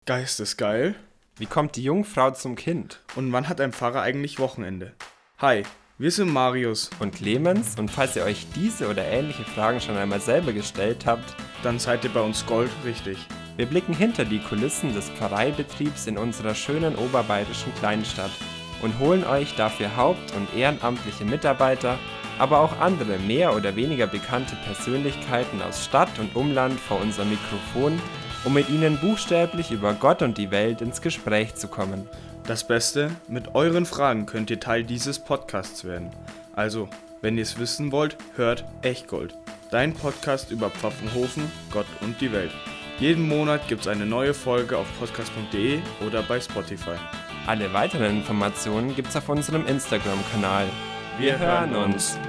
Geistesgeil. Wie kommt die Jungfrau zum Kind? Und wann hat ein Pfarrer eigentlich Wochenende? Hi, wir sind Marius. Und Clemens, und falls ihr euch diese oder ähnliche Fragen schon einmal selber gestellt habt, Dann seid ihr bei uns Gold richtig. wir blicken hinter die Kulissen des Pfarreibetriebs in unserer schönen oberbayerischen Kleinstadt und holen euch dafür haupt- und ehrenamtliche Mitarbeiter, aber auch andere mehr oder weniger bekannte Persönlichkeiten aus Stadt und Umland vor unser Mikrofon, um mit ihnen buchstäblich über Gott und die Welt ins Gespräch zu kommen. Das Beste, mit euren Fragen könnt ihr Teil dieses Podcasts werden. Also, wenn ihr es wissen wollt, hört Echtgold. Dein Podcast über Pfaffenhofen, Gott und die Welt. Jeden Monat gibt es eine neue Folge auf podcast.de oder bei Spotify. Alle weiteren Informationen gibt's auf unserem Instagram-Kanal. Wir hören uns!